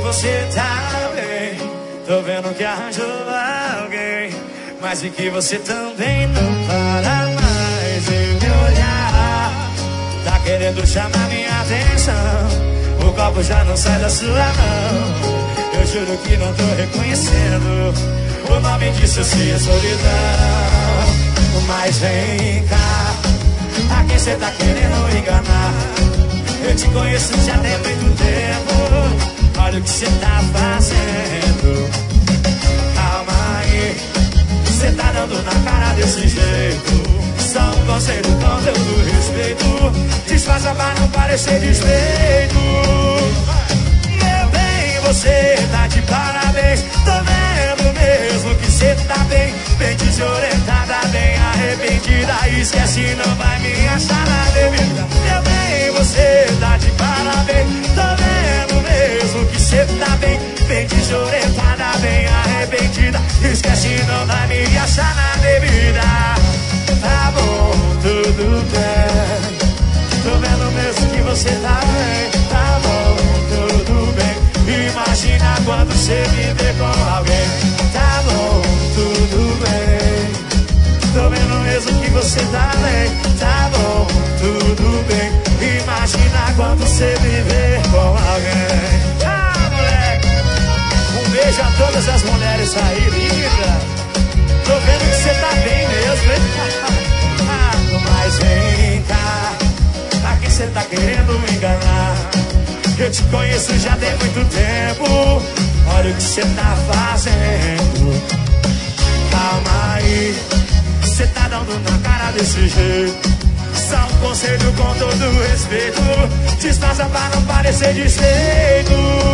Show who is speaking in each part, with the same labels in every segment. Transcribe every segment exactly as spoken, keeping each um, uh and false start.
Speaker 1: você tá bem. Tô vendo que arranjou alguém, mas vi que você também não para mais de me olhar. Tá querendo chamar minha atenção, o copo já não sai da sua mão. Eu juro que não tô reconhecendo o nome disso, se é solidão. Mas vem cá, a quem cê tá querendo enganar? Eu te conheço já tem muito tempo. Olha o que cê tá fazendo. Calma aí, cê tá dando na cara desse jeito. Só um conselho com todo respeito, disfarça pra não parecer despeito. Meu bem, você tá de parabéns. Tô vendo mesmo que cê tá bem, bem desorientada, bem arrependida. Esquece, não vai me achar na devida. Meu bem, você tá de parabéns. Tô vendo mesmo que cê tá bem, bem desorientada, bem arrependida. Esquece, não vai me achar na devida. Tá bom, tudo bem. Tô vendo mesmo que você tá bem. Tá bom, tudo bem. Imagina quando você me vê com alguém. Tá bom, tudo bem. Tô vendo mesmo que você tá bem. Tá bom, tudo bem. Imagina quando você me vê com alguém. Ah, moleque! Um beijo a todas as mulheres aí, linda. Tô vendo que você tá bem mesmo, hein? Ah, mas vem cá, a quem você tá querendo enganar? Eu te conheço já tem muito tempo. Olha o que você tá fazendo. Calma aí, você tá dando na cara desse jeito. Só um conselho com todo respeito, disfarça pra não parecer desfeito.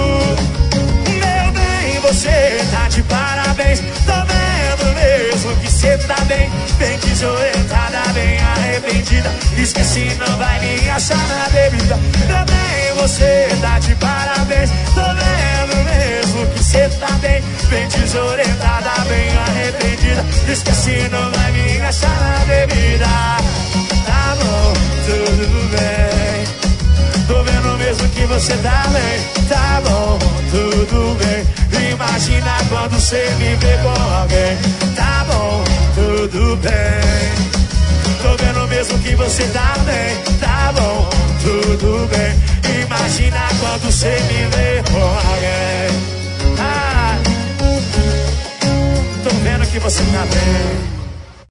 Speaker 1: Meu bem, você tá de parabéns. Tô vendo mesmo que você tá bem, bem desorientada, bem arrependida. Esqueci, não vai me achar na bebida. Meu bem, você tá de parabéns. Tô vendo mesmo que você tá bem, bem desorientada, bem arrependida. Esqueci, não vai me achar na bebida. Tá bom, tudo bem. Tô vendo mesmo que você tá bem. Tá bom, tudo bem. Imagina quando você me vê com alguém. Tá bom, tudo bem. Tô vendo mesmo que você tá bem. Tá bom, tudo bem. Imagina quando você me vê com alguém. Ah, tô vendo que você tá bem.